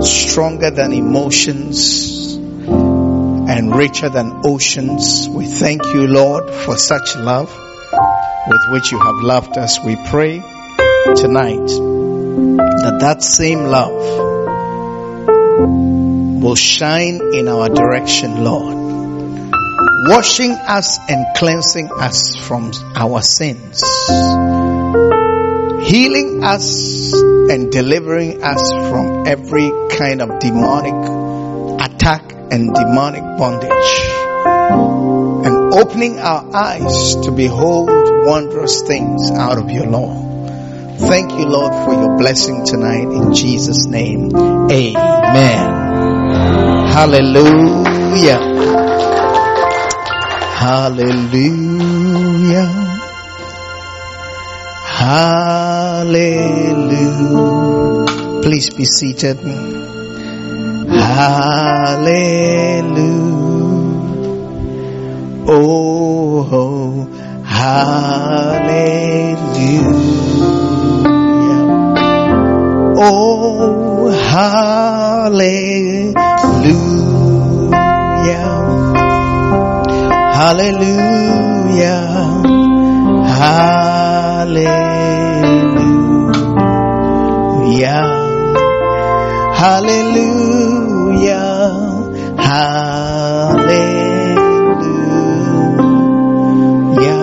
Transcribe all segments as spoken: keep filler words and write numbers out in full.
stronger than emotions and richer than oceans. We thank you, Lord, for such love with which you have loved us. We pray tonight that that same love will shine in our direction, Lord, washing us and cleansing us from our sins, healing us and delivering us from every kind of demonic attack and demonic bondage, and opening our eyes to behold wondrous things out of your law. Thank you, Lord, for your blessing tonight in Jesus' name. Amen. Hallelujah. Hallelujah. Hallelujah. Please be seated. Hallelujah. Oh, hallelujah. Oh, hallelujah. Hallelujah. Hallelujah. Hallelujah. Hallelujah.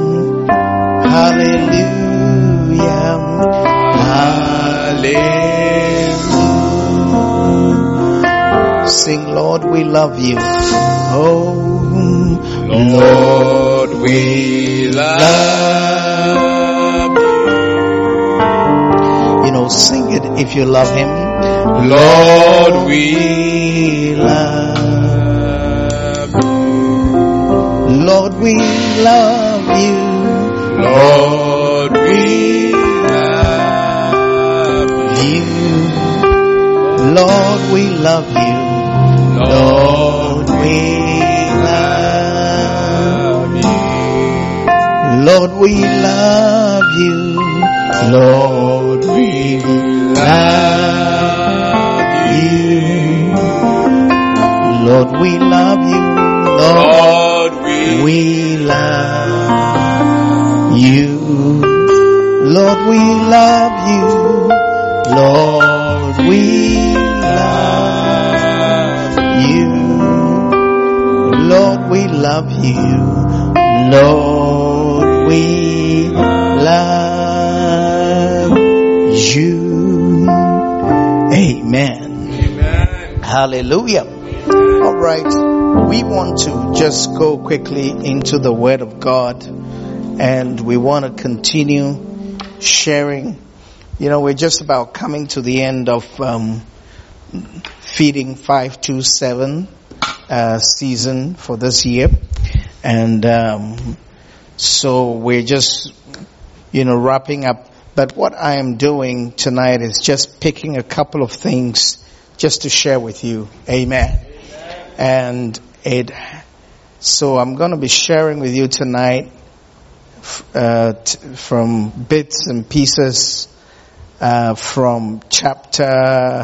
Hallelujah. Hallelujah. Sing, Lord, we love you. Oh, Lord, we love you. You know, sing it if you love him. Lord, we love you. Lord, we love you. Lord, we love you. Lord, we love you. Lord, we love you. Lord, we love you. Lord, we love you. Lord, we love you. Lord, we love you. Lord, we love you. Lord, we love you. Lord, we love you. Lord, we love you. Amen. Amen. Hallelujah. All right. We want to just go quickly into the Word of God, and we want to continue sharing. You know, we're just about coming to the end of um, Feeding five two seven uh, season for this year. And um, so we're just, you know, wrapping up. But what I am doing tonight is just picking a couple of things just to share with you. Amen. Amen. And it, so I'm going to be sharing with you tonight uh, t- from bits and pieces uh, from chapter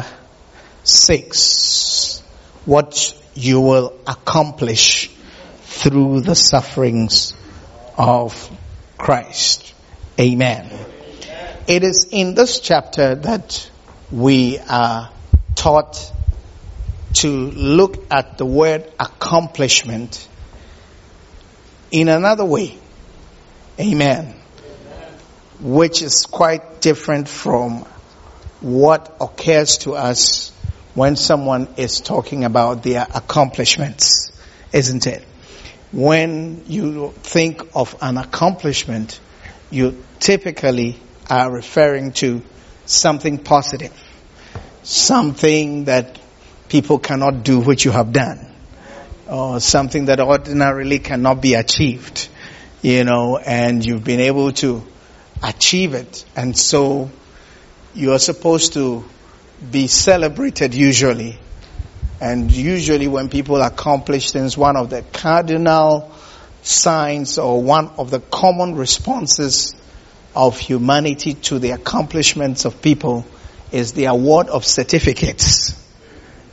six, what you will accomplish through the sufferings of Christ. Amen. It is in this chapter that we are taught to look at the word accomplishment in another way. Amen. Amen. Which is quite different from what occurs to us when someone is talking about their accomplishments, isn't it? When you think of an accomplishment, you typically are referring to something positive, something that people cannot do which you have done, or something that ordinarily cannot be achieved, you know, and you've been able to achieve it. And so you are supposed to be celebrated usually. And usually when people accomplish things, one of the cardinal signs or one of the common responses of humanity to the accomplishments of people is the award of certificates.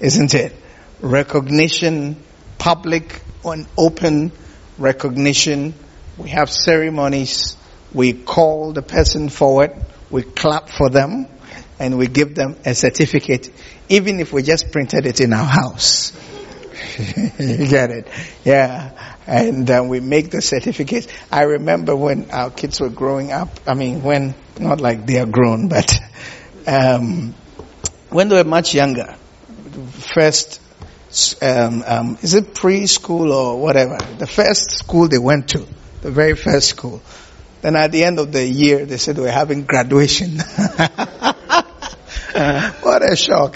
isn't it? Recognition, public and open recognition. We have ceremonies. We call the person forward. We clap for them. And we give them a certificate, even if we just printed it in our house. You get it? Yeah. And uh, we make the certificates. I remember when our kids were growing up. I mean, when, not like they are grown, but um, when they were much younger, first, um, um, is it preschool or whatever? The first school they went to, the very first school. Then at the end of the year, they said we're having graduation. Uh, what a shock.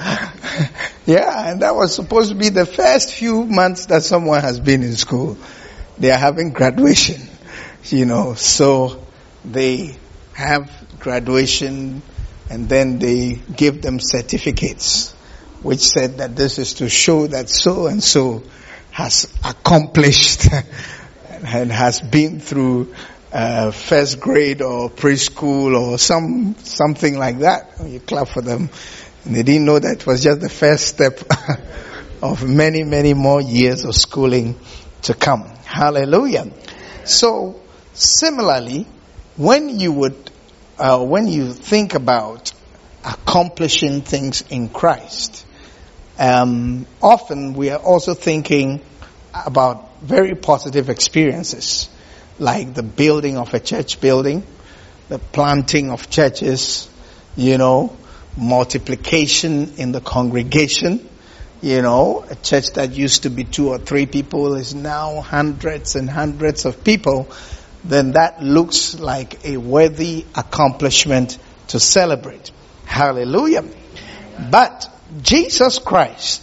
Yeah, and that was supposed to be the first few months that someone has been in school. They are having graduation, you know, so they have graduation and then they give them certificates which said that this is to show that so and so has accomplished and has been through Uh, first grade or preschool or some something like that. You clap for them. And they didn't know that it was just the first step of many, many more years of schooling to come. Hallelujah. So, similarly, when you would, uh, when you think about accomplishing things in Christ, um, often we are also thinking about very positive experiences. Like the building of a church building, the planting of churches, you know, multiplication in the congregation, you know, a church that used to be two or three people is now hundreds and hundreds of people, then that looks like a worthy accomplishment to celebrate. Hallelujah. But Jesus Christ,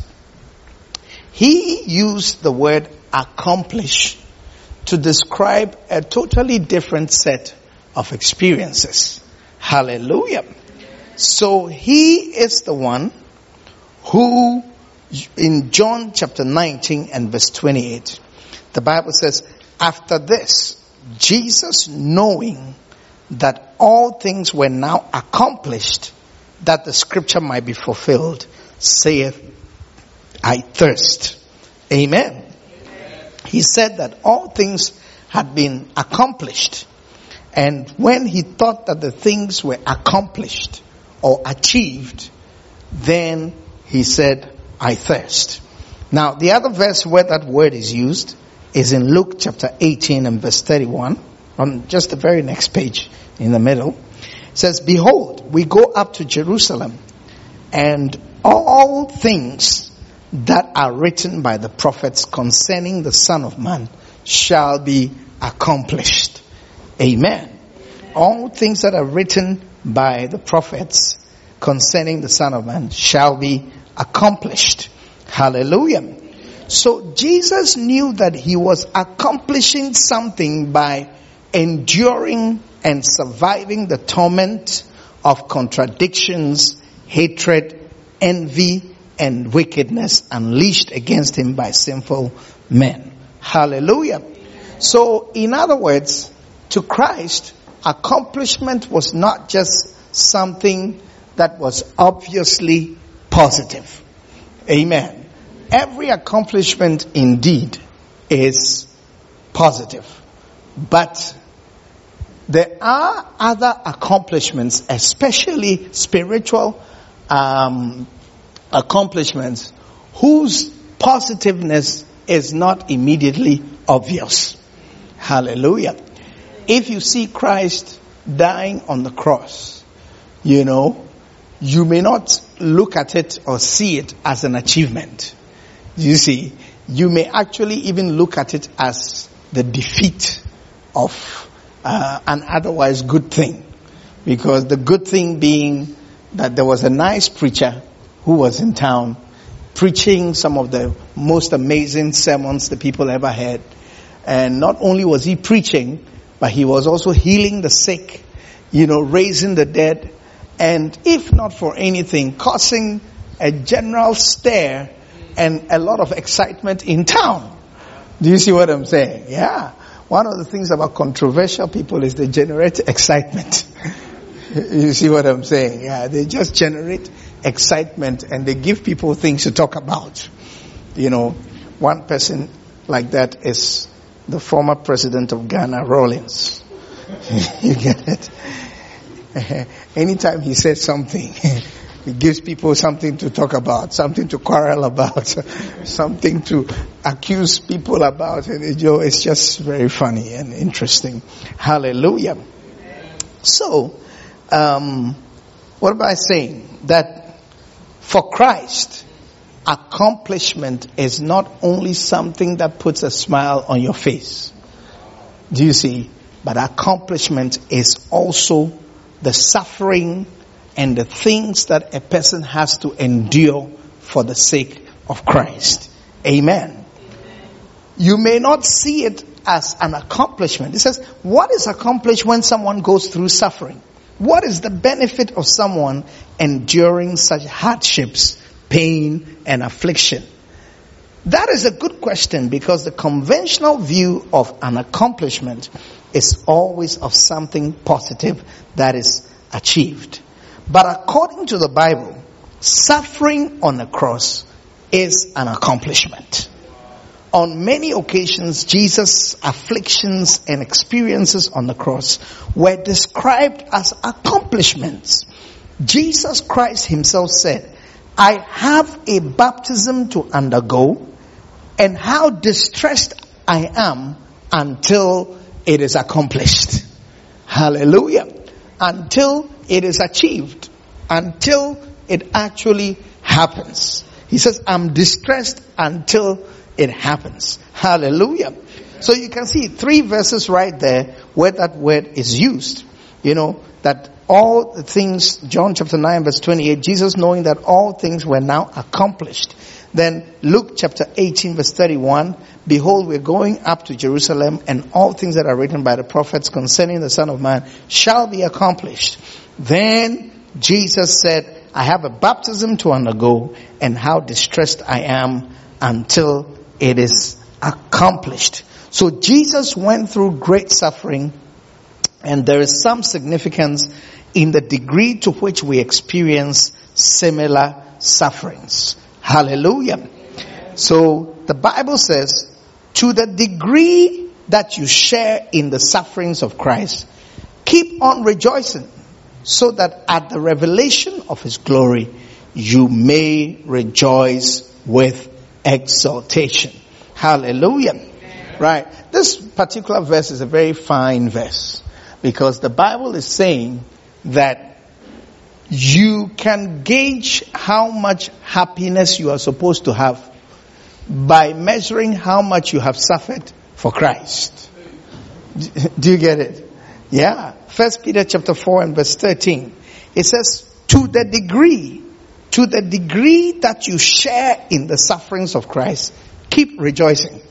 He used the word accomplish to describe a totally different set of experiences. Hallelujah. So He is the one who, in John chapter nineteen and verse twenty-eight, the Bible says, after this, Jesus, knowing that all things were now accomplished, that the scripture might be fulfilled, saith, I thirst. Amen. He said that all things had been accomplished. And when he thought that the things were accomplished or achieved, then he said, I thirst. Now, the other verse where that word is used is in Luke chapter eighteen and verse thirty-one, on just the very next page in the middle. It says, behold, we go up to Jerusalem, and all things that are written by the prophets concerning the Son of Man shall be accomplished. Amen. All things that are written by the prophets concerning the Son of Man shall be accomplished. Hallelujah. So Jesus knew that he was accomplishing something by enduring and surviving the torment of contradictions, hatred, envy, and wickedness unleashed against him by sinful men. Hallelujah. So, in other words, to Christ, accomplishment was not just something that was obviously positive. Amen. Every accomplishment indeed is positive. But there are other accomplishments, especially spiritual um accomplishments, whose positiveness is not immediately obvious. Hallelujah. If you see Christ dying on the cross, you know, you may not look at it or see it as an achievement. You see, you may actually even look at it as the defeat of uh, an otherwise good thing. Because the good thing being that there was a nice preacher who was in town preaching some of the most amazing sermons the people ever heard. And not only was he preaching, but he was also healing the sick, you know, raising the dead, and if not for anything, causing a general stir and a lot of excitement in town. Do you see what I'm saying? Yeah. One of the things about controversial people is they generate excitement. You see what I'm saying? Yeah, they just generate excitement, and they give people things to talk about. You know, one person like that is the former president of Ghana, Rawlings. You get it? Anytime he says something, he gives people something to talk about, something to quarrel about, something to accuse people about. And it, you know, it's just very funny and interesting. Hallelujah. So, um, what am I saying? That for Christ, accomplishment is not only something that puts a smile on your face. Do you see? But accomplishment is also the suffering and the things that a person has to endure for the sake of Christ. Amen. You may not see it as an accomplishment. It says, what is accomplished when someone goes through suffering? What is the benefit of someone enduring such hardships, pain, and affliction? That is a good question, because the conventional view of an accomplishment is always of something positive that is achieved. But according to the Bible, suffering on the cross is an accomplishment. On many occasions, Jesus' afflictions and experiences on the cross were described as accomplishments. Jesus Christ himself said, I have a baptism to undergo, and how distressed I am until it is accomplished. Hallelujah. Until it is achieved. Until it actually happens. He says, I'm distressed until it happens. Hallelujah. So you can see three verses right there where that word is used. You know, that all the things, John chapter nine verse twenty-eight, Jesus knowing that all things were now accomplished. Then Luke chapter eighteen verse thirty-one, behold, we're going up to Jerusalem, and all things that are written by the prophets concerning the Son of Man shall be accomplished. Then Jesus said, I have a baptism to undergo, and how distressed I am until it is accomplished. So Jesus went through great suffering, and there is some significance in the degree to which we experience similar sufferings. Hallelujah. So the Bible says, to the degree that you share in the sufferings of Christ, keep on rejoicing, so that at the revelation of his glory, you may rejoice with exaltation. Hallelujah. Right. This particular verse is a very fine verse, because the Bible is saying that you can gauge how much happiness you are supposed to have by measuring how much you have suffered for Christ. Do you get it? Yeah. First Peter chapter four and verse thirteen. It says, to the degree, to the degree that you share in the sufferings of Christ, keep rejoicing.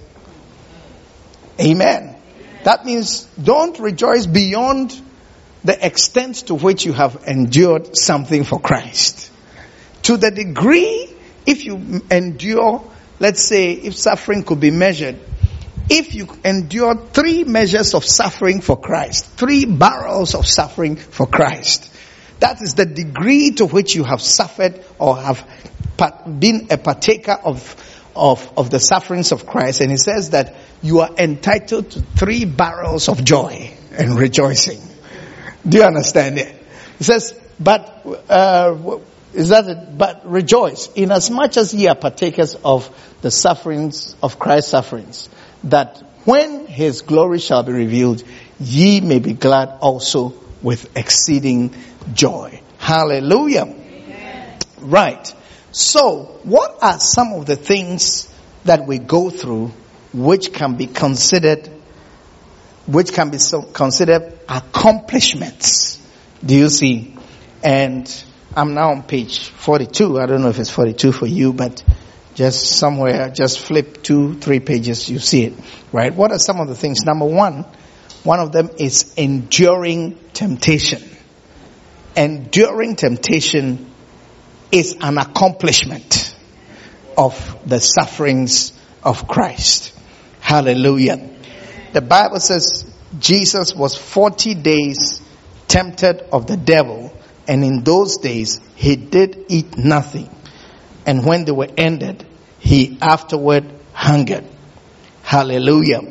Amen. That means don't rejoice beyond the extent to which you have endured something for Christ. To the degree, if you endure, let's say, if suffering could be measured, if you endure three measures of suffering for Christ, three barrels of suffering for Christ, that is the degree to which you have suffered or have been a partaker of, of, of the sufferings of Christ. And it says that you are entitled to three barrels of joy and rejoicing. Do you understand it? It says, but, uh, is that it? But rejoice, inasmuch as ye are partakers of the sufferings of Christ's sufferings, that when his glory shall be revealed, ye may be glad also with exceeding joy. Hallelujah. Amen. Right. So, what are some of the things that we go through which can be considered which can be so considered accomplishments? Do you see? And I'm now on page forty-two. I don't know if it's forty-two for you, but just somewhere, just flip two, three pages, you see it. Right? What are some of the things? Number one, one of them is enduring temptation. Enduring temptation is an accomplishment of the sufferings of Christ. Hallelujah. The Bible says Jesus was forty days tempted of the devil, And in those days, he did eat nothing. And when they were ended, he afterward hungered. Hallelujah.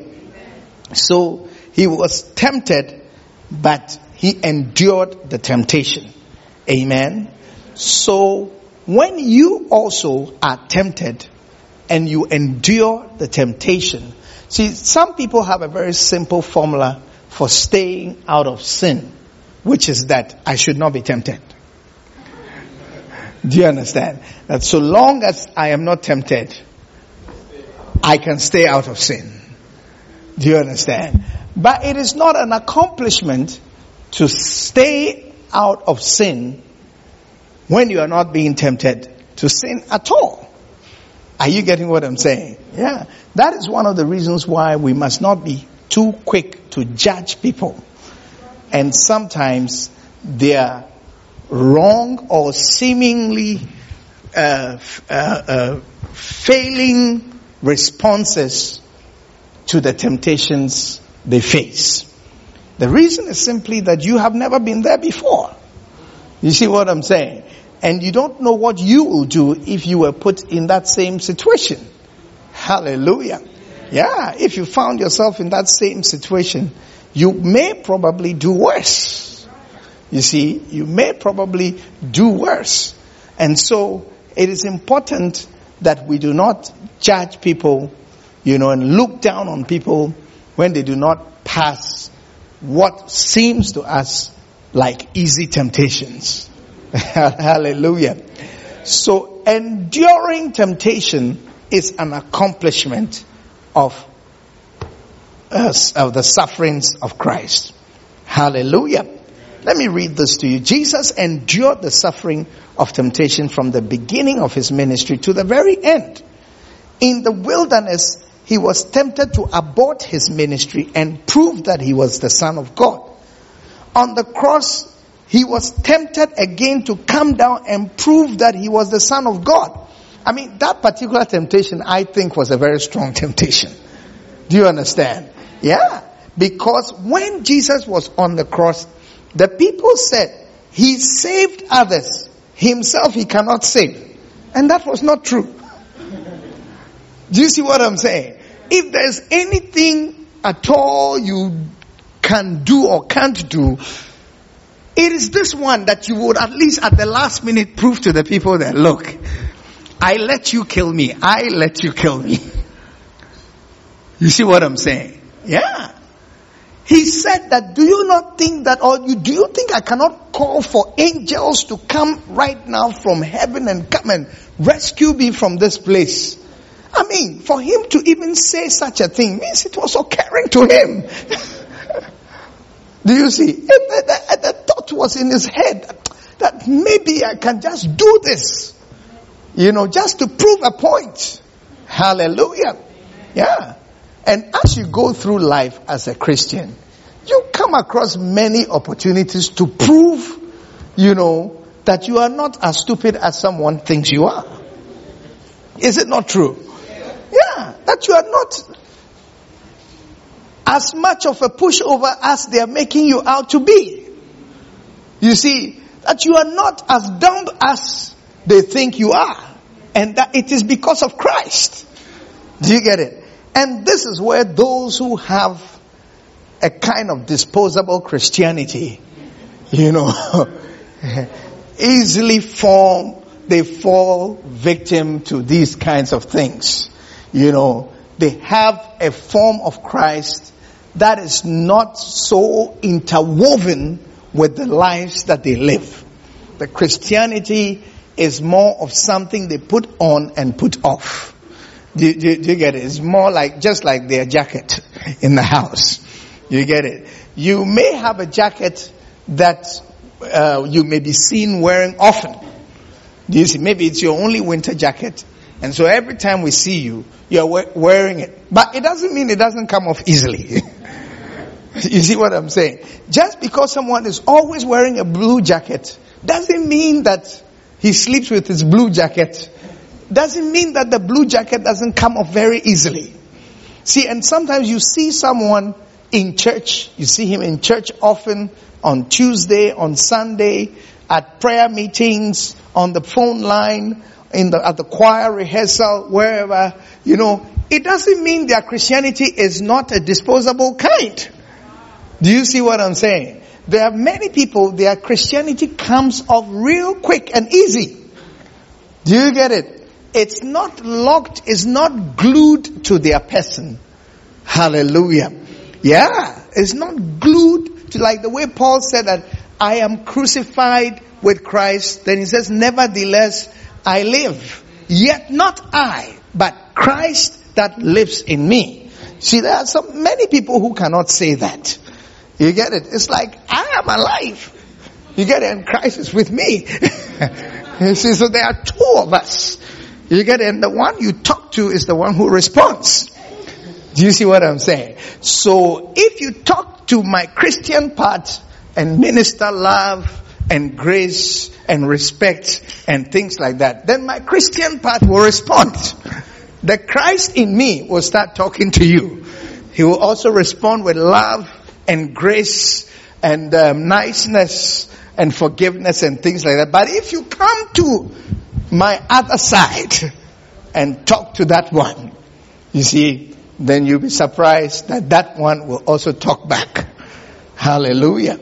So he was tempted, but he endured the temptation. Amen. So when you also are tempted and you endure the temptation, see, some people have a very simple formula for staying out of sin, which is that I should not be tempted. Do you understand? That so long as I am not tempted, I can stay out of sin. Do you understand? But it is not an accomplishment to stay out of sin when you are not being tempted to sin at all. Are you getting what I'm saying? Yeah. That is one of the reasons why we must not be too quick to judge people. And sometimes their wrong or seemingly uh, uh, uh, failing responses to the temptations they face. The reason is simply that you have never been there before. You see what I'm saying? And you don't know what you will do if you were put in that same situation. Hallelujah. Yeah, if you found yourself in that same situation, you may probably do worse. You see, you may probably do worse. And so it is important that we do not judge people, you know, and look down on people when they do not pass what seems to us like easy temptations. Hallelujah. So enduring temptation is an accomplishment of, uh, of the sufferings of Christ. Hallelujah. Let me read this to you. Jesus endured the suffering of temptation from the beginning of his ministry to the very end. In the wilderness, he was tempted to abort his ministry and prove that he was the Son of God. On the cross, he was tempted again to come down and prove that he was the Son of God. I mean, that particular temptation, I think, was a very strong temptation. Do you understand? Yeah. Because when Jesus was on the cross, the people said, he saved others. Himself he cannot save. And that was not true. Do you see what I'm saying? If there's anything at all you can do or can't do, it is this one that you would at least at the last minute prove to the people that, look, I let you kill me. I let you kill me. You see what I'm saying? Yeah. He said that, do you not think that, or you, do you think I cannot call for angels to come right now from heaven and come and rescue me from this place? I mean, for him to even say such a thing means it was occurring to him. Do you see? The, the, the thought was in his head that maybe I can just do this. You know, just to prove a point. Hallelujah. Yeah. And as you go through life as a Christian, you come across many opportunities to prove, you know, that you are not as stupid as someone thinks you are. Is it not true? Yeah. That you are not as much of a pushover as they are making you out to be. You see, that you are not as dumb as they think you are. And that it is because of Christ. Do you get it? And this is where those who have a kind of disposable Christianity, you know, easily fall, they fall victim to these kinds of things. You know, they have a form of Christ that is not so interwoven with the lives that they live. The Christianity is more of something they put on and put off. Do, do, do you get it? It's more like, just like their jacket in the house. You get it? You may have a jacket that uh, you may be seen wearing often. Do you see? Maybe it's your only winter jacket. And so every time we see you, you're wearing it. But it doesn't mean it doesn't come off easily. You see what I'm saying? Just because someone is always wearing a blue jacket doesn't mean that he sleeps with his blue jacket. Doesn't mean that the blue jacket doesn't come off very easily. See, and sometimes you see someone in church, you see him in church often, on Tuesday, on Sunday, at prayer meetings, on the phone line, in the, at the choir rehearsal, wherever, you know, it doesn't mean their Christianity is not a disposable kind. Do you see what I'm saying? There are many people, their Christianity comes off real quick and easy. Do you get it? It's not locked, it's not glued to their person. Hallelujah. Yeah, it's not glued to, like the way Paul said that I am crucified with Christ. Then he says, nevertheless, I live. Yet not I, but Christ that lives in me. See, there are so many people who cannot say that. You get it? It's like, I am alive. You get it? And Christ is with me. You see, so there are two of us. You get it? And the one you talk to is the one who responds. Do you see what I'm saying? So if you talk to my Christian part and minister love and grace and respect and things like that, then my Christian part will respond. The Christ in me will start talking to you. He will also respond with love and grace and um, niceness and forgiveness and things like that. But if you come to my other side and talk to that one, you see, then you'll be surprised that that one will also talk back. Hallelujah.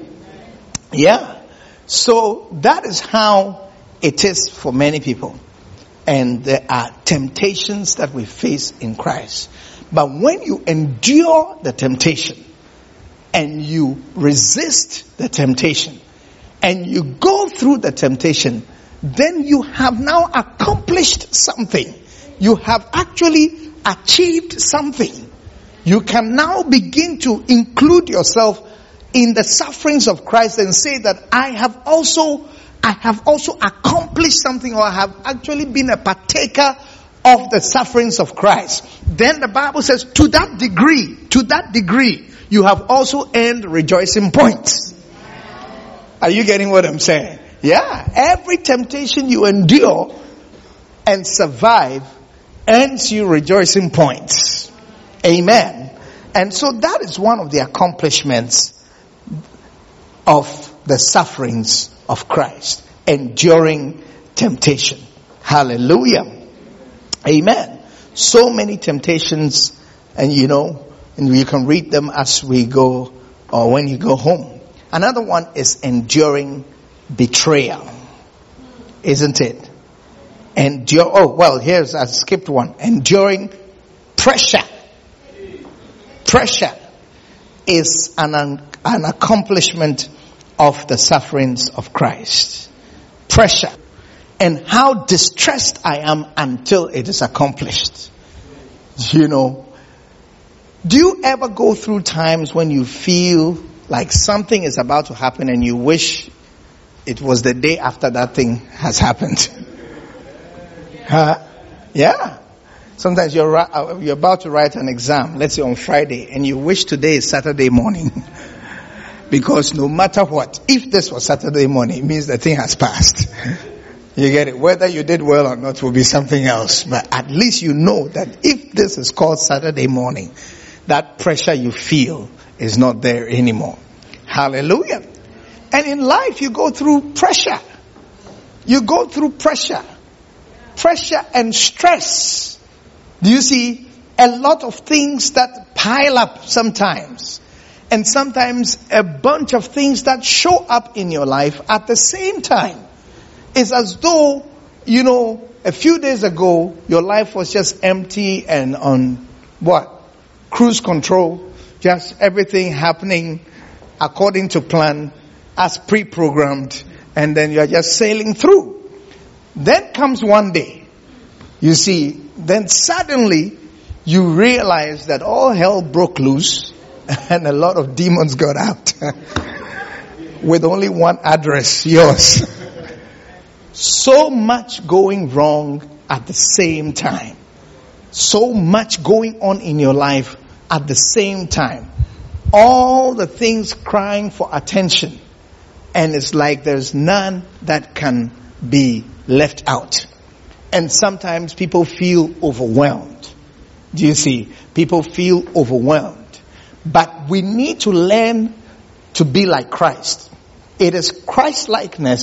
Yeah. So that is how it is for many people. And there are temptations that we face in Christ. But when you endure the temptation and you resist the temptation and you go through the temptation, then you have now accomplished something. You have actually achieved something. You can now begin to include yourself in the sufferings of Christ and say that I have also, I have also accomplished something, or I have actually been a partaker of the sufferings of Christ. Then the Bible says, to that degree, to that degree, you have also earned rejoicing points. Are you getting what I'm saying? Yeah. Every temptation you endure and survive earns you rejoicing points. Amen. And so that is one of the accomplishments of the sufferings of Christ. Enduring temptation. Hallelujah. Amen. So many temptations, and you know, and you can read them as we go or when you go home. Another one is enduring betrayal. Isn't it? Endure, oh, well, here's, I skipped one. Enduring pressure. Pressure is an, an accomplishment of the sufferings of Christ. Pressure. And how distressed I am until it is accomplished. You know, do you ever go through times when you feel like something is about to happen and you wish it was the day after that thing has happened? Huh? Yeah. Sometimes you're you're about to write an exam, let's say on Friday, and you wish today is Saturday morning. Because no matter what, if this was Saturday morning, it means the thing has passed. You get it? Whether you did well or not will be something else. But at least you know that if this is called Saturday morning, that pressure you feel is not there anymore. Hallelujah. And in life you go through pressure. You go through pressure. Pressure and stress. Do you see? A lot of things that pile up sometimes. And sometimes a bunch of things that show up in your life at the same time. It's as though, you know, a few days ago, your life was just empty and on what? Cruise control. Just everything happening according to plan, as pre-programmed. And then you're just sailing through. Then comes one day. You see, then suddenly you realize that all hell broke loose and a lot of demons got out. With only one address, yours. So much going wrong at the same time. So much going on in your life at the same time. All the things crying for attention. And it's like there's none that can be left out. And sometimes people feel overwhelmed. Do you see? People feel overwhelmed. But we need to learn to be like Christ. It is Christ-likeness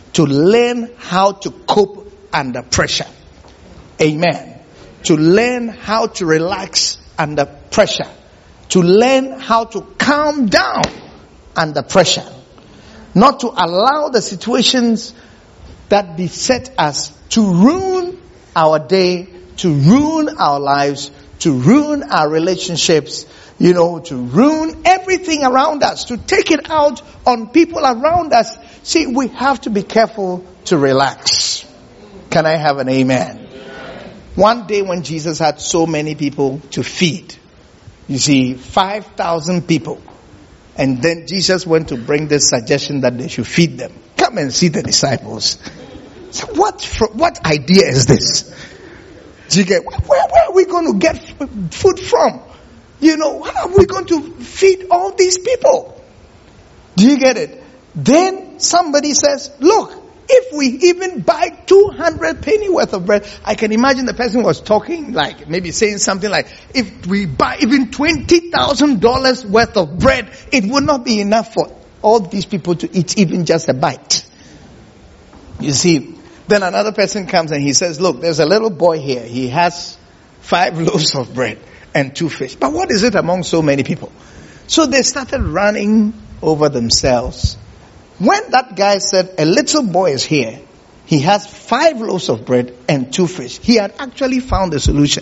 to learn how to cope under pressure. Amen. To learn how to relax under pressure. To learn how to calm down under pressure. Not to allow the situations that beset us to ruin our day, to ruin our lives, to ruin our relationships, you know, to ruin everything around us, to take it out on people around us. See, we have to be careful to relax. Can I have an amen? One day when Jesus had so many people to feed, you see, five thousand people. And then Jesus went to bring this suggestion that they should feed them. Come and see the disciples. So what, what idea is this? Do you get, where, where are we going to get food from? You know, how are we going to feed all these people? Do you get it? Then somebody says, look, if we even buy two hundred penny worth of bread, I can imagine the person was talking like, maybe saying something like, if we buy even twenty thousand dollars worth of bread, it would not be enough for all these people to eat even just a bite. You see, then another person comes and he says, look, there's a little boy here. He has five loaves of bread and two fish. But what is it among so many people? So they started running over themselves. When that guy said, a little boy is here, he has five loaves of bread and two fish, he had actually found a solution.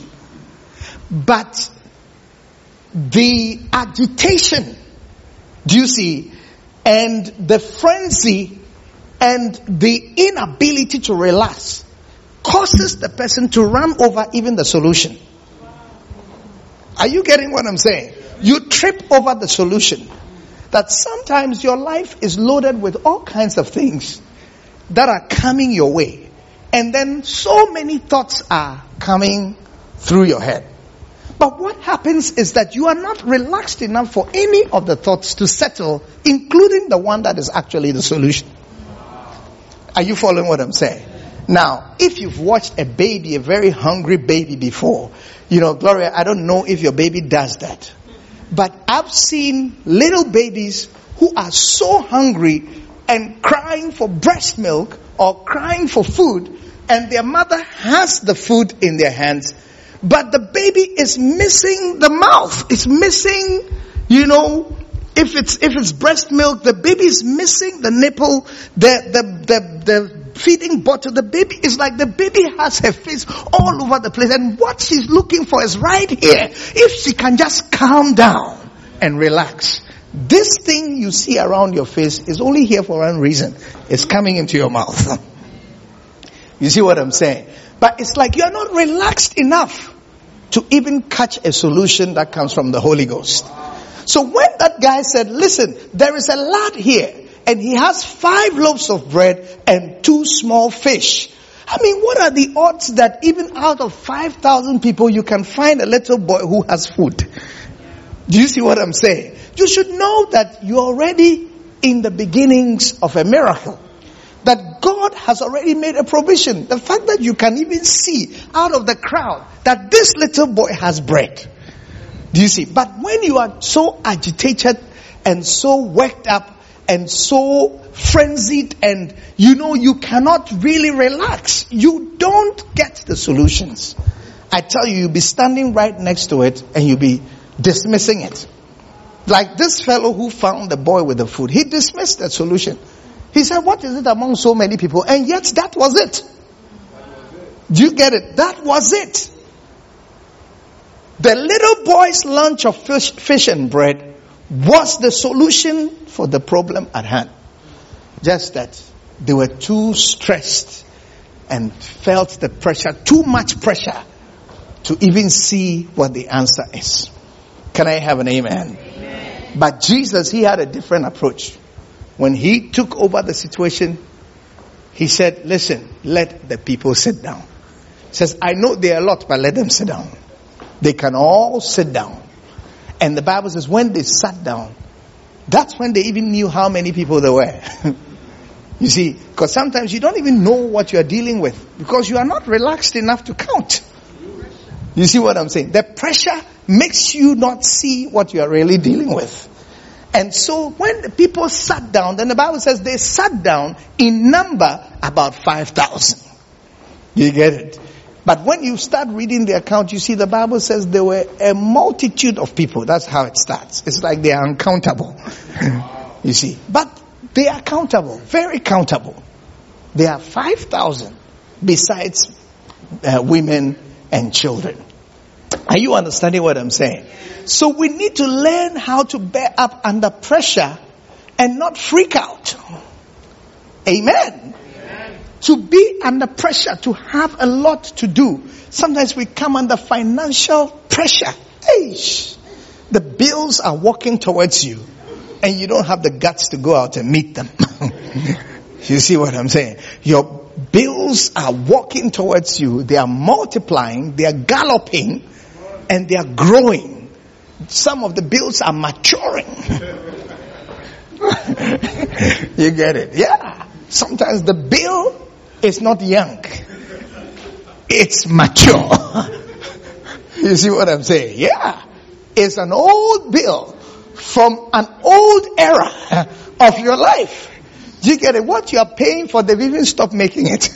But the agitation, do you see, and the frenzy and the inability to relax causes the person to run over even the solution. Are you getting what I'm saying? You trip over the solution. That sometimes your life is loaded with all kinds of things that are coming your way. And then so many thoughts are coming through your head. But what happens is that you are not relaxed enough for any of the thoughts to settle, including the one that is actually the solution. Are you following what I'm saying? Now, if you've watched a baby, a very hungry baby before, you know, Gloria, I don't know if your baby does that. But I've seen little babies who are so hungry and crying for breast milk or crying for food, and their mother has the food in their hands, but the baby is missing the mouth. It's missing, you know, if it's if it's breast milk, the baby is missing the nipple, the the the, the feeding bottle. The baby is like the baby has her face all over the place, and what she's looking for is right here. If she can just calm down and relax. This thing you see around your face is only here for one reason. It's coming into your mouth. You see what I'm saying? But it's like you're not relaxed enough to even catch a solution that comes from the Holy Ghost. So when that guy said, listen, there is a lad here, and he has five loaves of bread and two small fish. I mean, what are the odds that even out of five thousand people, you can find a little boy who has food? Do you see what I'm saying? You should know that you're already in the beginnings of a miracle. That God has already made a provision. The fact that you can even see out of the crowd that this little boy has bread. Do you see? But when you are so agitated and so worked up and so frenzied, and you know you cannot really relax, you don't get the solutions. I tell you, you'll be standing right next to it and you'll be dismissing it. Like this fellow who found the boy with the food, he dismissed the solution. He said, what is it among so many people? And yet that was it. Do you get it? That was it. The little boy's lunch of fish, fish and bread was the solution for the problem at hand. Just that they were too stressed and felt the pressure, too much pressure, to even see what the answer is. Can I have an amen? Amen. But Jesus, he had a different approach. When he took over the situation, he said, listen, let the people sit down. He says, I know there are a lot, but let them sit down. They can all sit down. And the Bible says when they sat down, that's when they even knew how many people there were. You see, because sometimes you don't even know what you are dealing with because you are not relaxed enough to count. You see what I'm saying? The pressure makes you not see what you are really dealing with. And so when the people sat down, then the Bible says they sat down in number about five thousand. You get it? But when you start reading the account, you see the Bible says there were a multitude of people. That's how it starts. It's like they are uncountable. You see. But they are countable. Very countable. There are five thousand besides uh, women and children. Are you understanding what I'm saying? So we need to learn how to bear up under pressure and not freak out. Amen. Amen. To be under pressure, to have a lot to do. Sometimes we come under financial pressure. Eish. The bills are walking towards you and you don't have the guts to go out and meet them. You see what I'm saying? Your bills are walking towards you. They are multiplying. They are galloping. And they are growing. Some of the bills are maturing. You get it? Yeah. Sometimes the bill is not young. It's mature. You see what I'm saying? Yeah. It's an old bill from an old era of your life. Do you get it? What you are paying for, they've even stopped making it.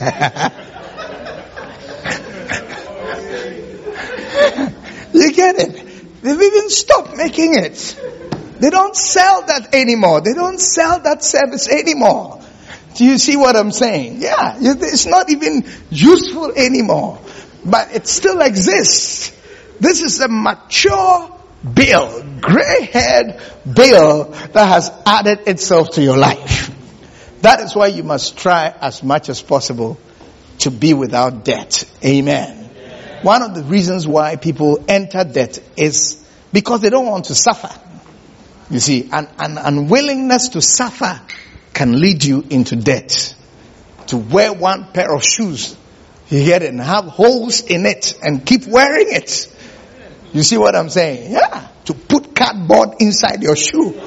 You get it? They've even stopped making it. They don't sell that anymore. They don't sell that service anymore. Do you see what I'm saying? Yeah, it's not even useful anymore. But it still exists. This is a mature bill, gray-haired bill that has added itself to your life. That is why you must try as much as possible to be without debt. Amen. One of the reasons why people enter debt is because they don't want to suffer. You see, an, an unwillingness to suffer can lead you into debt. To wear one pair of shoes, you get it, and have holes in it and keep wearing it. You see what I'm saying? Yeah. To put cardboard inside your shoe.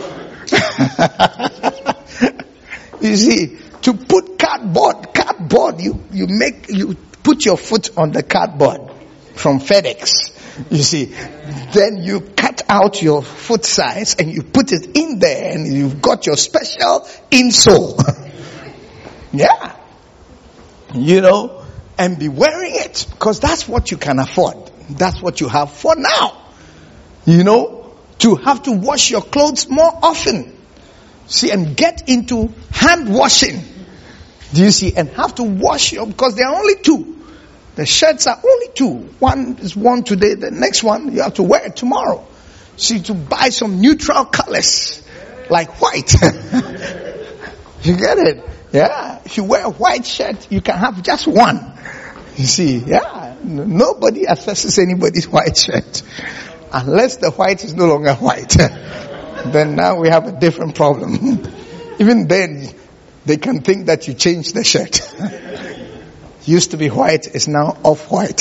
You see, to put cardboard, cardboard, you, you make, you put your foot on the cardboard. From FedEx, you see, then you cut out your foot size and you put it in there and you've got your special insole. Yeah. You know, and be wearing it because that's what you can afford. That's what you have for now. You know, to have to wash your clothes more often. See, and get into hand washing. Do you see? And have to wash your, because there are only two. The shirts are only two. One is worn today, the next one you have to wear it tomorrow. See, to buy some neutral colors, like white. You get it? Yeah. If you wear a white shirt, you can have just one. You see, yeah. Nobody assesses anybody's white shirt. Unless the white is no longer white. Then now we have a different problem. Even then, they can think that you changed the shirt. Used to be white, is now off-white.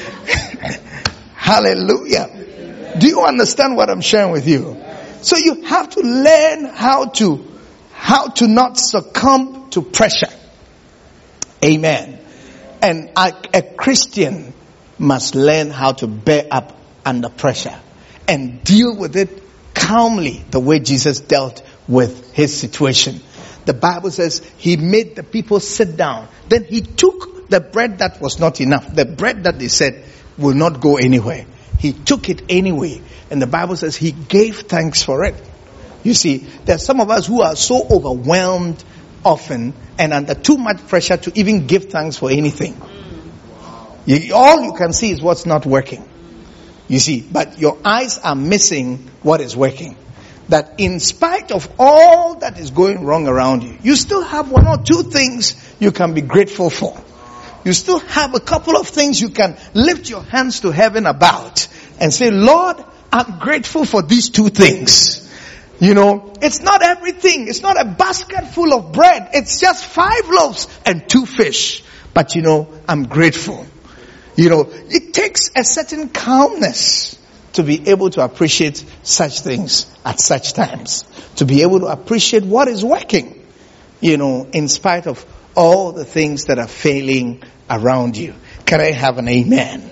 Hallelujah. Do you understand what I'm sharing with you? So you have to learn how to, how to not succumb to pressure. Amen. And a, a Christian must learn how to bear up under pressure and deal with it calmly, the way Jesus dealt with his situation. The Bible says he made the people sit down. Then he took the bread that was not enough, the bread that they said will not go anywhere. He took it anyway. And the Bible says he gave thanks for it. You see, there are some of us who are so overwhelmed often and under too much pressure to even give thanks for anything. You, all you can see is what's not working. You see, but your eyes are missing what is working. That in spite of all that is going wrong around you, you still have one or two things you can be grateful for. You still have a couple of things you can lift your hands to heaven about and say, Lord, I'm grateful for these two things. You know, it's not everything. It's not a basket full of bread. It's just five loaves and two fish. But you know, I'm grateful. You know, it takes a certain calmness to be able to appreciate such things at such times. To be able to appreciate what is working, you know, in spite of all the things that are failing around you. Can I have an amen? Amen.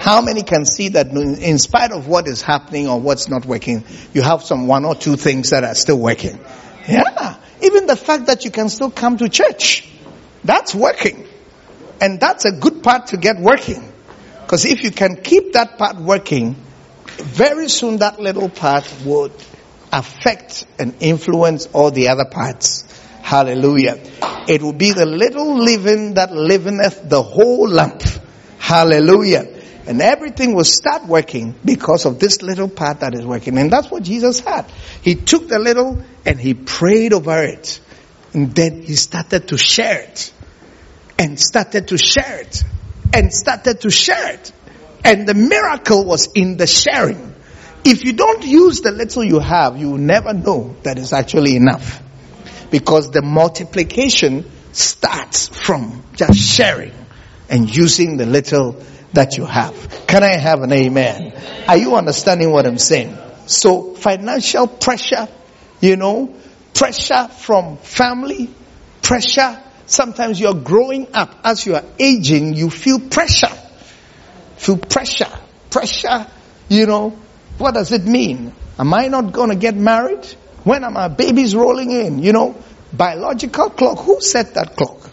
How many can see that in spite of what is happening or what's not working, you have some one or two things that are still working? Yeah. Even the fact that you can still come to church, that's working. And that's a good part to get working. Because if you can keep that part working, very soon that little part would affect and influence all the other parts. Hallelujah. It will be the little leaven that leaveneth the whole lump. Hallelujah. And everything will start working because of this little part that is working. And that's what Jesus had. He took the little and he prayed over it. And then he started to share it. And started to share it. And started to share it. And the miracle was in the sharing. If you don't use the little you have, you will never know that it's actually enough. Because the multiplication starts from just sharing and using the little that you have. Can I have an amen? Are you understanding what I'm saying? So financial pressure, you know, pressure from family, pressure. Sometimes you're growing up. As you are aging, you feel pressure. Feel pressure. Pressure, you know, what does it mean? Am I not going to get married? When are my babies rolling in? You know, biological clock. Who set that clock?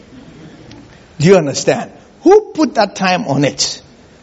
Do you understand? Who put that time on it?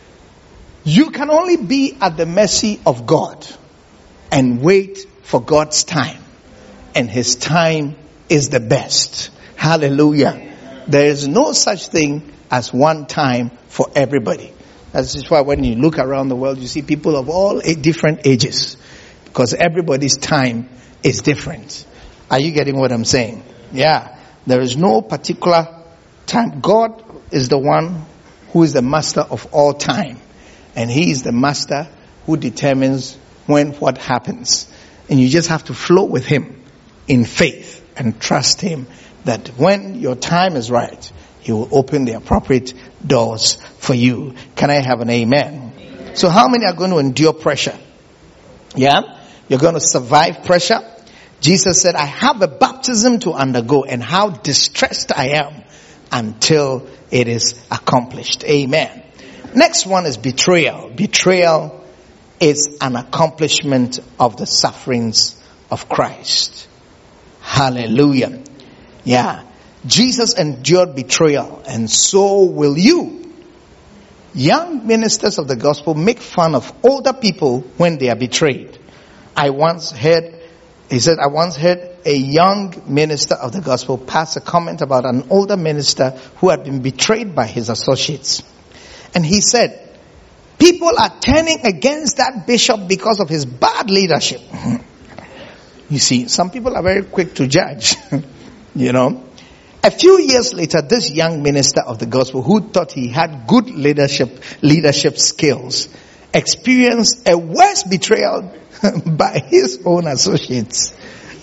You can only be at the mercy of God and wait for God's time. And His time is the best. Hallelujah. There is no such thing as one time for everybody. That's just why when you look around the world, you see people of all different ages. Because everybody's time is different. Are you getting what I'm saying? Yeah. There is no particular time. God is the one who is the master of all time. And He is the master who determines when what happens. And you just have to flow with Him in faith and trust Him that when your time is right, He will open the appropriate doors for you. Can I have an amen? So how many are going to endure pressure? Yeah? You're going to survive pressure? Jesus said, I have a baptism to undergo, and how distressed I am until it is accomplished. Amen. Next one is betrayal. Betrayal is an accomplishment of the sufferings of Christ. Hallelujah. Yeah. Jesus endured betrayal, and so will you. Young ministers of the gospel make fun of older people when they are betrayed. I once heard, he said, I once heard a young minister of the gospel pass a comment about an older minister who had been betrayed by his associates. And he said, people are turning against that bishop because of his bad leadership. You see, some people are very quick to judge. You know. A few years later, this young minister of the gospel who thought he had good leadership leadership skills experienced a worse betrayal by his own associates.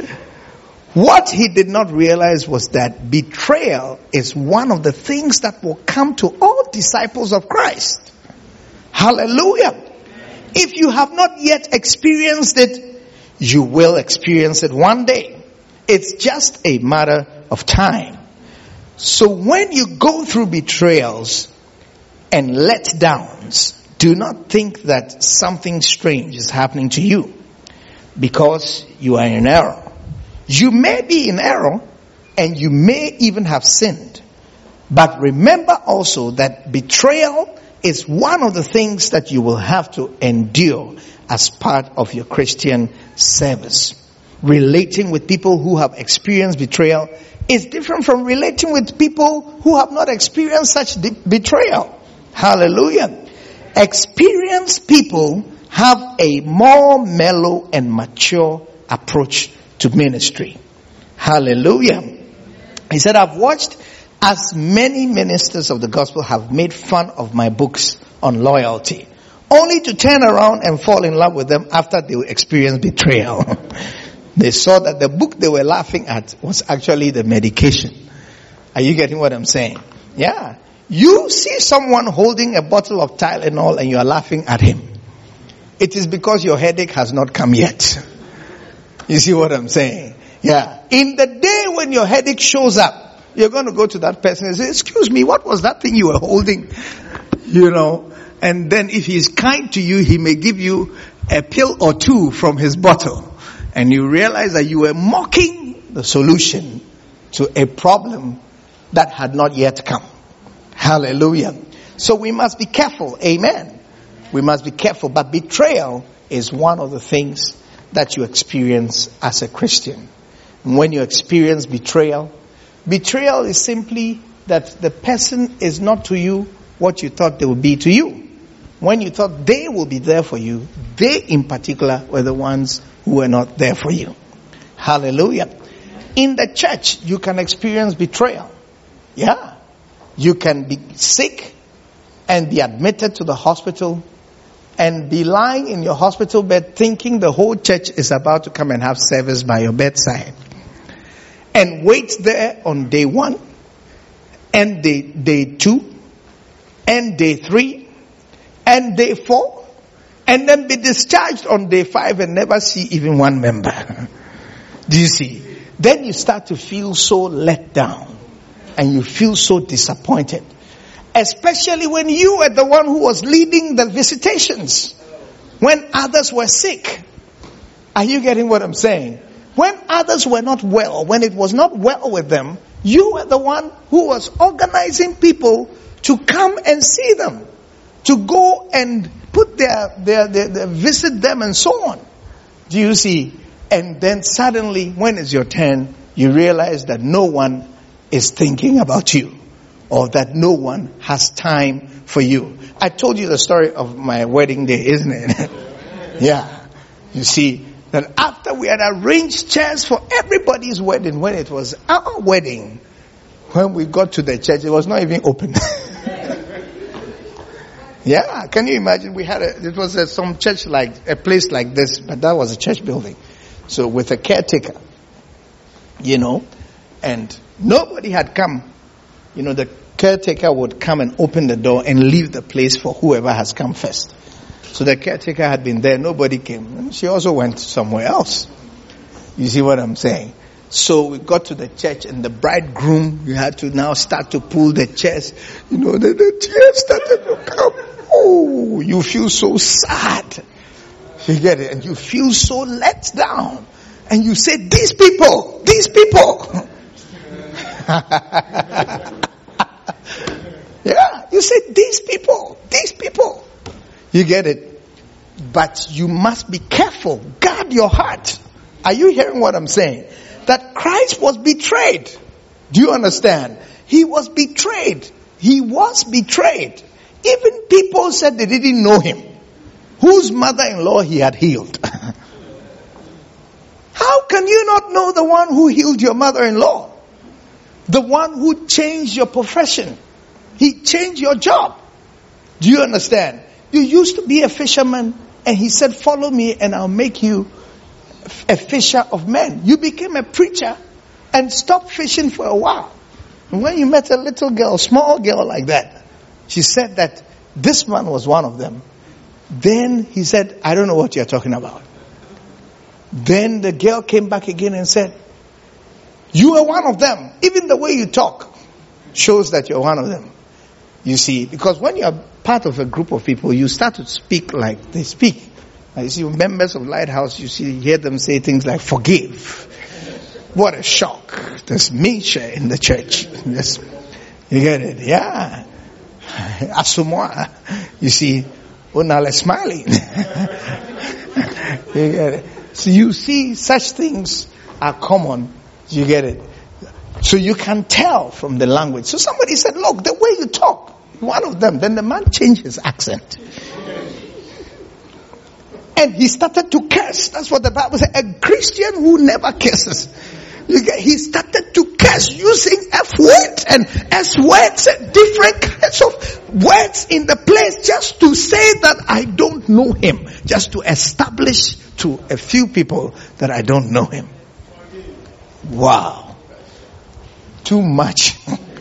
What he did not realize was that betrayal is one of the things that will come to all disciples of Christ. Hallelujah. If you have not yet experienced it, you will experience it one day. It's just a matter of time. So when you go through betrayals and letdowns, do not think that something strange is happening to you because you are in error. You may be in error and you may even have sinned. But remember also that betrayal is one of the things that you will have to endure as part of your Christian service. Relating with people who have experienced betrayal is different from relating with people who have not experienced such de- betrayal. Hallelujah. Experienced people have a more mellow and mature approach to ministry. Hallelujah. He said, I've watched as many ministers of the gospel have made fun of my books on loyalty, only to turn around and fall in love with them after they experienced betrayal. They saw that the book they were laughing at was actually the medication. Are you getting what I'm saying? Yeah. You see someone holding a bottle of Tylenol and you are laughing at him. It is because your headache has not come yet. You see what I'm saying? Yeah. In the day when your headache shows up, you're going to go to that person and say, excuse me, what was that thing you were holding? You know, And then if he's kind to you, he may give you a pill or two from his bottle. And you realize that you were mocking the solution to a problem that had not yet come. Hallelujah. So we must be careful. Amen. We must be careful. But betrayal is one of the things that you experience as a Christian. And when you experience betrayal, betrayal is simply that the person is not to you what you thought they would be to you. When you thought they will be there for you, they in particular were the ones who were not there for you. Hallelujah. In the church, you can experience betrayal. Yeah. You can be sick and be admitted to the hospital and be lying in your hospital bed thinking the whole church is about to come and have service by your bedside. And wait there on day one, and day, day two, and day three, and day four, and then be discharged on day five and never see even one member. Do you see? Then you start to feel so let down, and you feel so disappointed. Especially when you were the one who was leading the visitations, when others were sick. Are you getting what I'm saying? When others were not well, when it was not well with them, you were the one who was organizing people to come and see them, to go and put their, their, their, their visit them and so on. Do you see? And then suddenly, when it's your turn, you realize that no one is thinking about you, or that no one has time for you. I told you the story of my wedding day, isn't it? Yeah. You see, that after we had arranged chairs for everybody's wedding, when it was our wedding, when we got to the church, it was not even open. Yeah, can you imagine? We had a, it was a, some church like, a place like this, but that was a church building. So with a caretaker, you know, and nobody had come. You know, the caretaker would come and open the door and leave the place for whoever has come first. So the caretaker had been there, nobody came. She also went somewhere else. You see what I'm saying? So we got to the church, and the bridegroom, you had to now start to pull the chairs. You know, the, the tears started to come. Oh, you feel so sad. You get it? And you feel so let down. And you say, these people, these people. Yeah, you say, these people, these people. You get it? But you must be careful. Guard your heart. Are you hearing what I'm saying? That Christ was betrayed. Do you understand? He was betrayed. He was betrayed. Even people said they didn't know him. Whose mother-in-law he had healed. How can you not know the one who healed your mother-in-law? The one who changed your profession. He changed your job. Do you understand? You used to be a fisherman, and he said, follow me and I'll make you a fisher of men. You became a preacher and stopped fishing for a while. And when you met a little girl, small girl like that, she said that this man was one of them. Then he said, I don't know what you're talking about. Then the girl came back again and said, you are one of them. Even the way you talk shows that you're one of them. You see, because when you're part of a group of people, you start to speak like they speak. You see, members of Lighthouse, you see, you hear them say things like, forgive. What a shock. There's Misha in the church. Yes. You get it? Yeah. Asumwa. You see, Unale smiling. You get it? So you see, such things are common. You get it? So you can tell from the language. So somebody said, look, the way you talk, one of them. Then the man changed his accent. And he started to curse. That's what the Bible says. A Christian who never curses. You get, he started to curse using F words and S words and different kinds of words in the place just to say that I don't know him. Just to establish to a few people that I don't know him. Wow. Too much.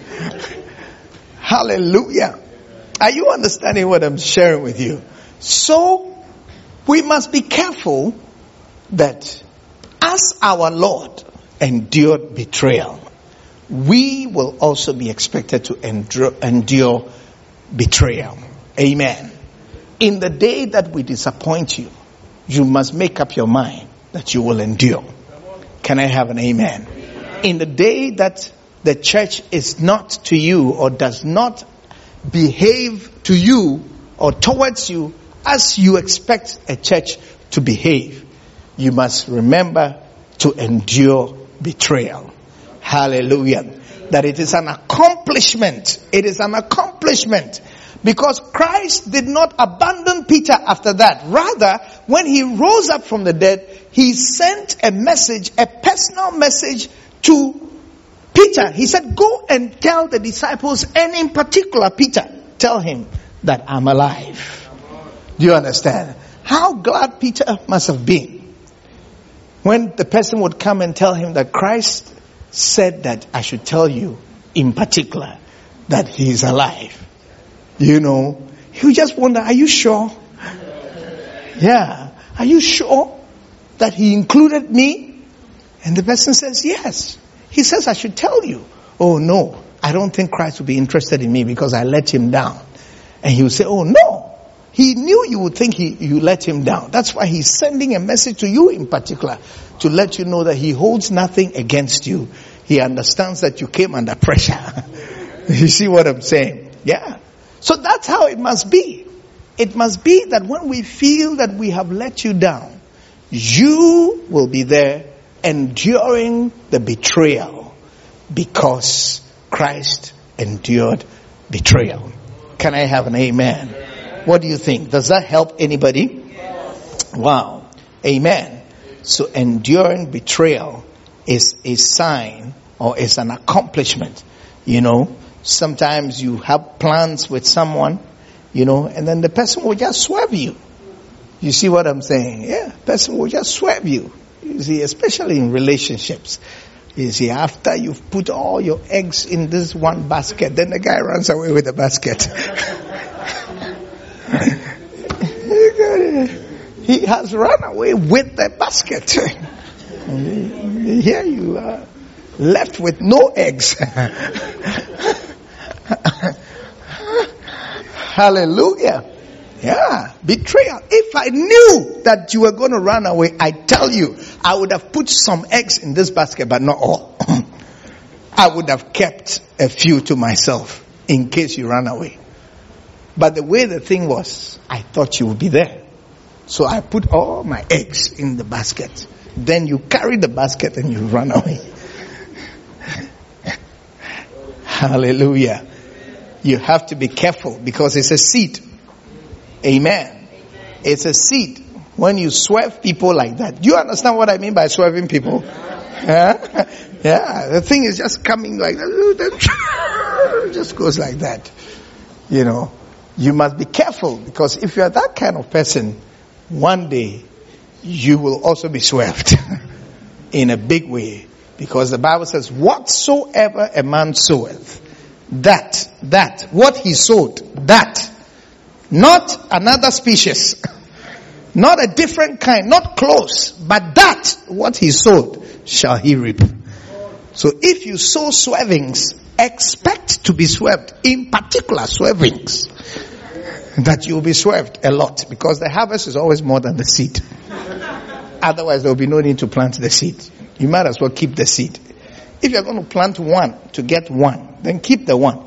Hallelujah. Are you understanding what I'm sharing with you? So, we must be careful that as our Lord endured betrayal, we will also be expected to endure, endure betrayal. Amen. In the day that we disappoint you, you must make up your mind that you will endure. Can I have an amen? In the day that the church is not to you or does not behave to you or towards you as you expect a church to behave, you must remember to endure betrayal. Hallelujah. That it is an accomplishment. It is an accomplishment. Because Christ did not abandon Peter after that. Rather, when he rose up from the dead, he sent a message, a personal message to Peter. He said, go and tell the disciples, and in particular Peter, tell him that I'm alive. Do you understand? How glad Peter must have been when the person would come and tell him that Christ said that I should tell you in particular that he is alive. You know, he would just wonder, are you sure? Yeah. Are you sure that he included me? And the person says, yes. He says, I should tell you. Oh no, I don't think Christ would be interested in me because I let him down. And he would say, oh no. He knew you would think he, you let him down. That's why he's sending a message to you in particular to let you know that he holds nothing against you. He understands that you came under pressure. You see what I'm saying? Yeah. So that's how it must be. It must be that when we feel that we have let you down, you will be there enduring the betrayal because Christ endured betrayal. Can I have an amen? What do you think? Does that help anybody? Wow. Amen. So enduring betrayal is a sign or is an accomplishment. You know, sometimes you have plans with someone, you know, and then the person will just swerve you. You see what I'm saying? Yeah, the person will just swerve you. You see, especially in relationships. You see, after you've put all your eggs in this one basket, then the guy runs away with the basket. He has run away with the basket. Here you are, left with no eggs. Hallelujah. Yeah, betrayal. If I knew that you were going to run away, I tell you, I would have put some eggs in this basket, but not all. I would have kept a few to myself in case you ran away. But the way the thing was, I thought you would be there. So I put all my eggs in the basket. Then you carry the basket and you run away. Hallelujah. You have to be careful because it's a seed. Amen. It's a seed. When you swerve people like that. Do you understand what I mean by swerving people? Yeah. Yeah. The thing is just coming like that. It just goes like that. You know. You must be careful because if you are that kind of person, one day you will also be swerved in a big way. Because the Bible says, whatsoever a man soweth, that, that, what he sowed, that, not another species, not a different kind, not close, but that, what he sowed, shall he reap. So if you sow swervings, expect to be swerved, in particular swervings, that you will be swerved a lot because the harvest is always more than the seed. Otherwise there will be no need to plant the seed. You might as well keep the seed. If you're going to plant one to get one, then keep the one.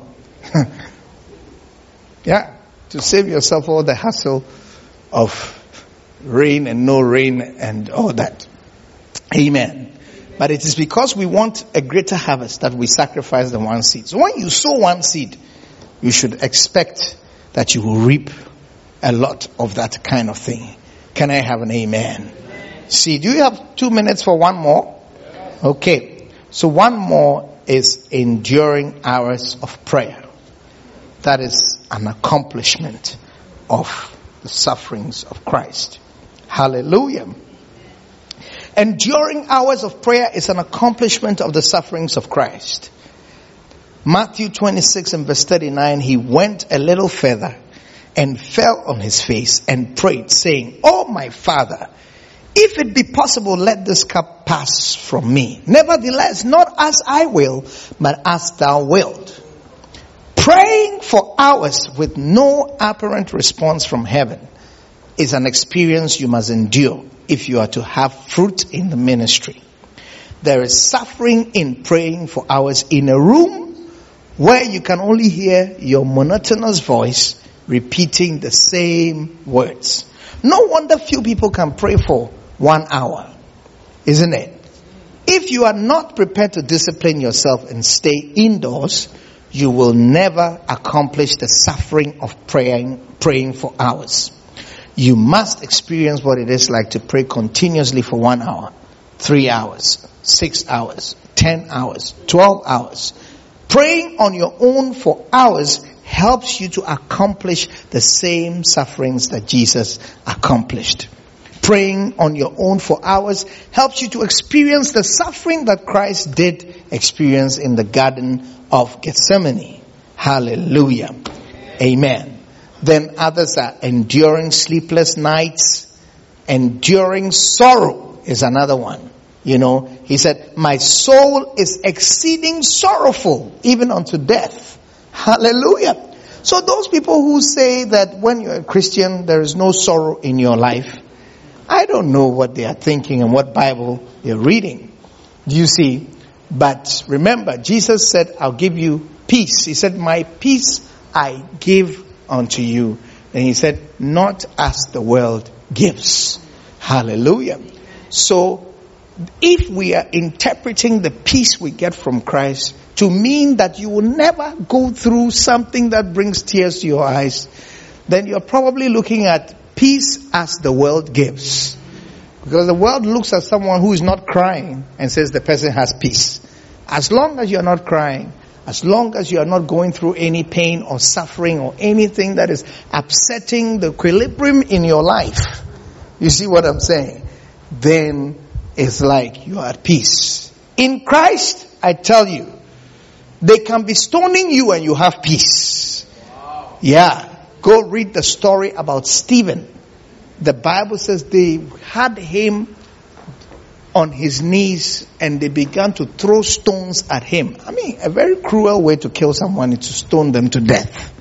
Yeah, to save yourself all the hassle of rain and no rain and all that. Amen. But it is because we want a greater harvest that we sacrifice the one seed. So when you sow one seed, you should expect that you will reap a lot of that kind of thing. Can I have an amen? Amen. See, do you have two minutes for one more? Yes. Okay. So one more is enduring hours of prayer. That is an accomplishment of the sufferings of Christ. Hallelujah. Enduring hours of prayer is an accomplishment of the sufferings of Christ. Matthew twenty-six and verse thirty-nine, he went a little further and fell on his face and prayed, saying, "Oh my Father, if it be possible, let this cup pass from me. Nevertheless, not as I will, but as thou wilt." Praying for hours with no apparent response from heaven is an experience you must endure if you are to have fruit in the ministry. There is suffering in praying for hours in a room where you can only hear your monotonous voice repeating the same words. No wonder few people can pray for one hour, isn't it? If you are not prepared to discipline yourself and stay indoors, you will never accomplish the suffering of praying, praying for hours. You must experience what it is like to pray continuously for one hour, three hours, six hours, ten hours, twelve hours. Praying on your own for hours helps you to accomplish the same sufferings that Jesus accomplished. Praying on your own for hours helps you to experience the suffering that Christ did experience in the Garden of Gethsemane. Hallelujah. Amen. Then others are enduring sleepless nights. Enduring sorrow is another one. You know, he said, my soul is exceeding sorrowful, even unto death. Hallelujah. So those people who say that when you're a Christian, there is no sorrow in your life, I don't know what they are thinking and what Bible they're reading. Do you see? But remember, Jesus said, I'll give you peace. He said, my peace I give unto you. And he said, not as the world gives. Hallelujah. So, if we are interpreting the peace we get from Christ to mean that you will never go through something that brings tears to your eyes, then you're probably looking at peace as the world gives. Because the world looks at someone who is not crying and says the person has peace. As long as you're not crying, as long as you are not going through any pain or suffering or anything that is upsetting the equilibrium in your life, you see what I'm saying? Then it's like you are at peace. In Christ, I tell you, they can be stoning you and you have peace. Wow. Yeah. Go read the story about Stephen. The Bible says they had him on his knees and they began to throw stones at him. I mean, a very cruel way to kill someone is to stone them to death.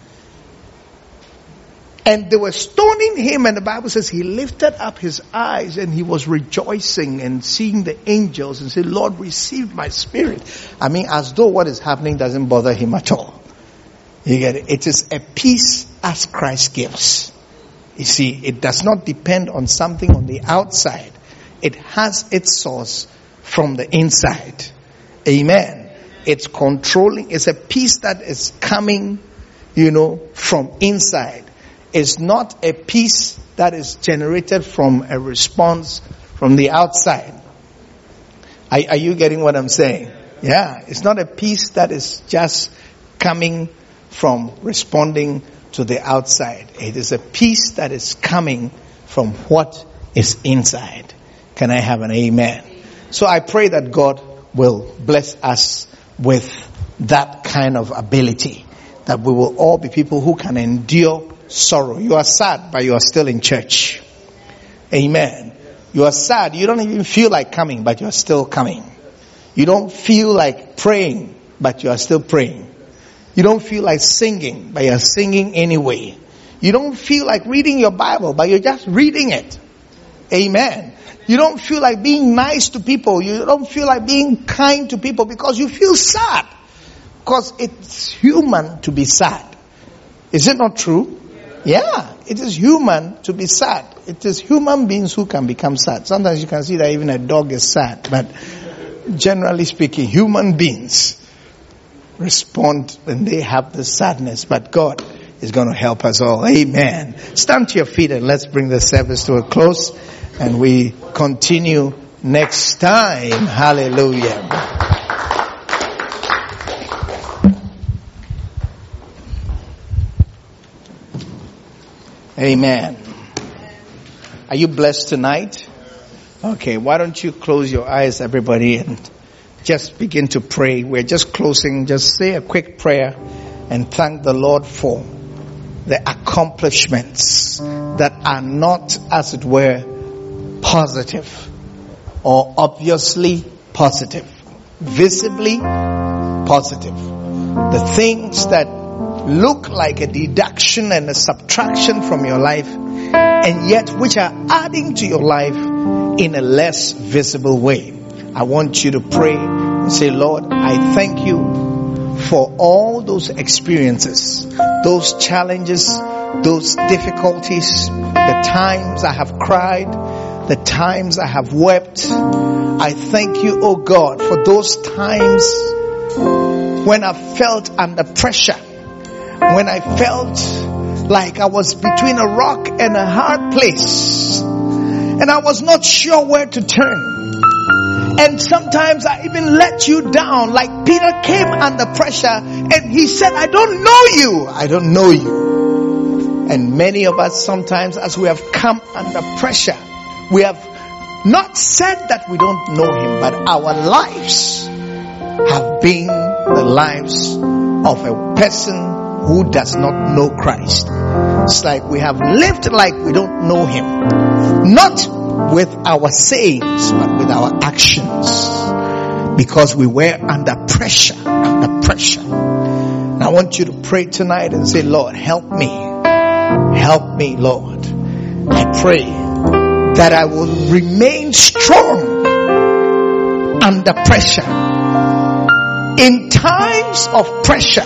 And they were stoning him, and the Bible says he lifted up his eyes and he was rejoicing and seeing the angels and said, Lord, receive my spirit. I mean, as though what is happening doesn't bother him at all. You get it? It is a peace as Christ gives. You see, it does not depend on something on the outside. It has its source from the inside. Amen. It's controlling. It's a peace that is coming, you know, from inside. It's not a peace that is generated from a response from the outside. Are, are you getting what I'm saying? Yeah. It's not a peace that is just coming from responding to the outside. It is a peace that is coming from what is inside. Can I have an amen? So I pray that God will bless us with that kind of ability, that we will all be people who can endure sorrow. You are sad, but you are still in church. Amen. You are sad. You don't even feel like coming, but you are still coming. You don't feel like praying, but you are still praying. You don't feel like singing, but you are singing anyway. You don't feel like reading your Bible, but you're just reading it. Amen. You don't feel like being nice to people. You don't feel like being kind to people because you feel sad. Because it's human to be sad. Is it not true? Yeah, it is human to be sad. It is human beings who can become sad. Sometimes you can see that even a dog is sad. But generally speaking, human beings respond when they have the sadness. But God is going to help us all. Amen. Stand to your feet and let's bring the service to a close. And we continue next time. Hallelujah. Amen. Are you blessed tonight? Okay, why don't you close your eyes, everybody, and just begin to pray. We're just closing. Just say a quick prayer and thank the Lord for the accomplishments that are not, as it were, positive or obviously positive, visibly positive. The things that look like a deduction and a subtraction from your life, and yet which are adding to your life in a less visible way. I want you to pray and say, Lord, I thank you for all those experiences, those challenges, those difficulties, the times I have cried, the times I have wept. I thank you, oh God, for those times when I felt under pressure, when I felt like I was between a rock and a hard place, and I was not sure where to turn. And sometimes I even let you down, like Peter came under pressure and he said, I don't know you. I don't know you. And many of us sometimes, as we have come under pressure, we have not said that we don't know him, but our lives have been the lives of a person who does not know Christ. It's like we have lived like we don't know him. Not with our sayings, but with our actions. Because we were under pressure, under pressure. And I want you to pray tonight and say, Lord, help me. Help me, Lord. I pray that I will remain strong under pressure. In times of pressure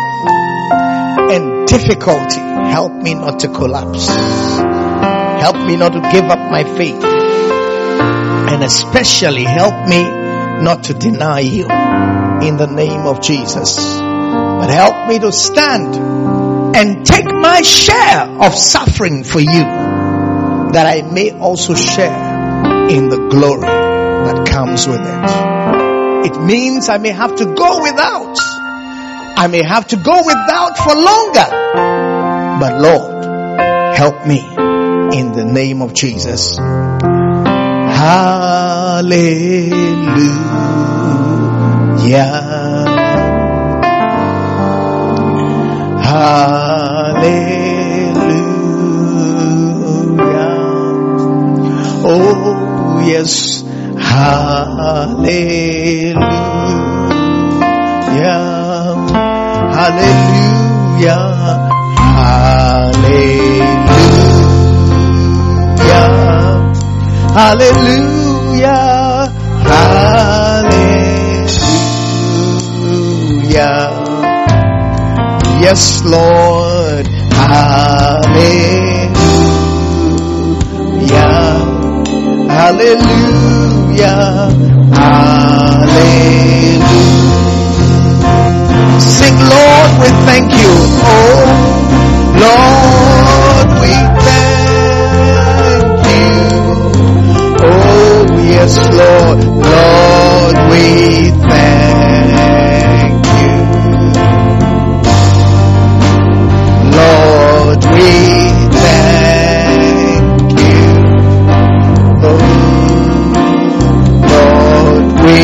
and difficulty, help me not to collapse. Help me not to give up my faith. And especially help me not to deny you in the name of Jesus. But help me to stand and take my share of suffering for you, that I may also share in the glory that comes with it. It means I may have to go without. I may have to go without for longer. But Lord, help me in the name of Jesus. Hallelujah. Hallelujah. Oh yes. Hallelujah. Hallelujah. Hallelujah. Hallelujah. Hallelujah. Yes, Lord. Hallelujah. Hallelujah. Hallelujah. Sing, Lord, we thank you. Oh, Lord, we thank you. Oh, yes, Lord. Lord, we thank you. Lord, we thank you. Oh, Lord, we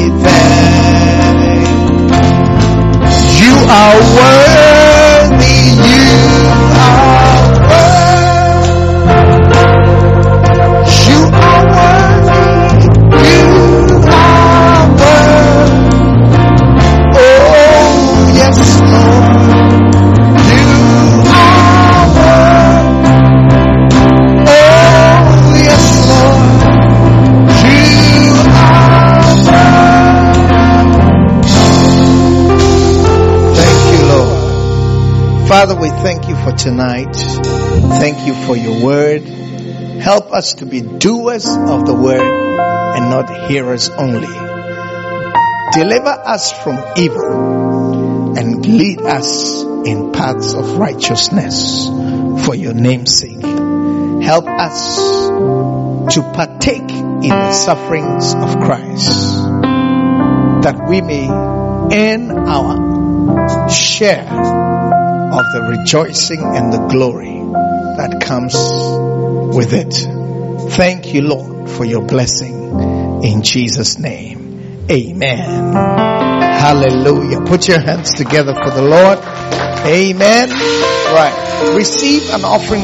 thank you. You are worthy. You are worthy. You are worthy. You are worthy. Oh, yes, Lord. You are worthy. Oh, yes, Lord. You are worthy. Thank you, Lord. Father, we thank you for tonight. Thank you for your word. Help us to be doers of the word and not hearers only. Deliver us from evil and lead us in paths of righteousness for your name's sake. Help us to partake in the sufferings of Christ, that we may earn our share of the rejoicing and the glory that comes with it. Thank you, Lord, for your blessing in Jesus' name. Amen. Hallelujah. Put your hands together for the Lord. Amen. Right. Receive an offering.